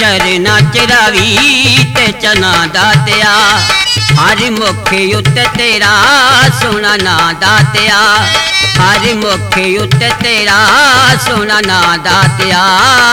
चरना चरावी ते चना दातिया हर मुखे उत्ते तेरा सोना ना दातिया हर मुखे उत्ते तेरा सोना ना दातिया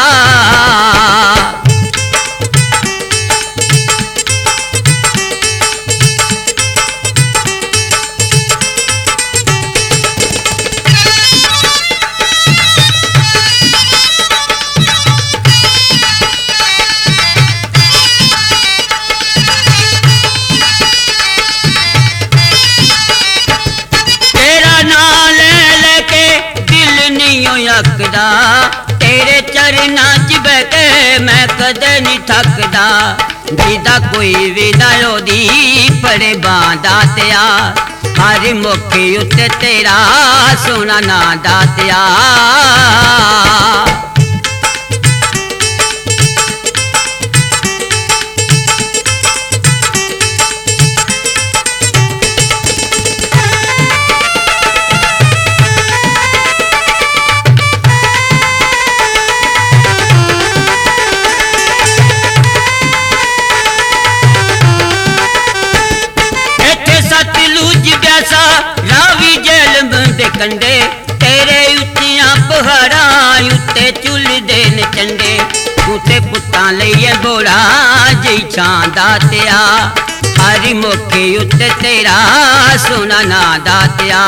अकदा तेरे चरना च बैठे मैं कदे नहीं थकदा जिदा कोई भी ना ओदी पड़े बांधा तिया हर मुखे उत्ते तेरा सोना ना दातिया रावी जेल दे कंडे तेरे उच्चिया पहाड़ा उत्ते झुलदे न चंडे कुते पुत्तां लईए बोड़ा जी छां दातिया हर मुखे उत्ते तेरा सोना ना दातिया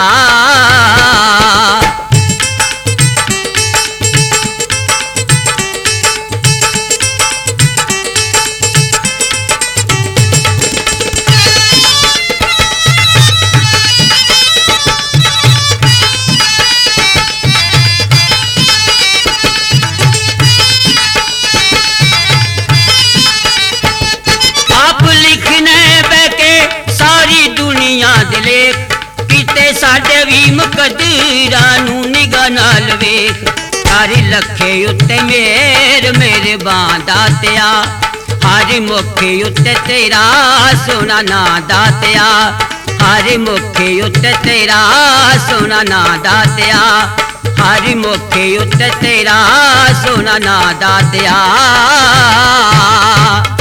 साडे भी मुकदरा निगाह नाल वेख हर लखे उत्ते मेरे बांधा तिया हर मुखे उत्ते तेरा सोना ना दातिया हर मुखे उत्ते तेरा सोना ना दातिया हर मुखे उत्ते तेरा सोना ना दातिया।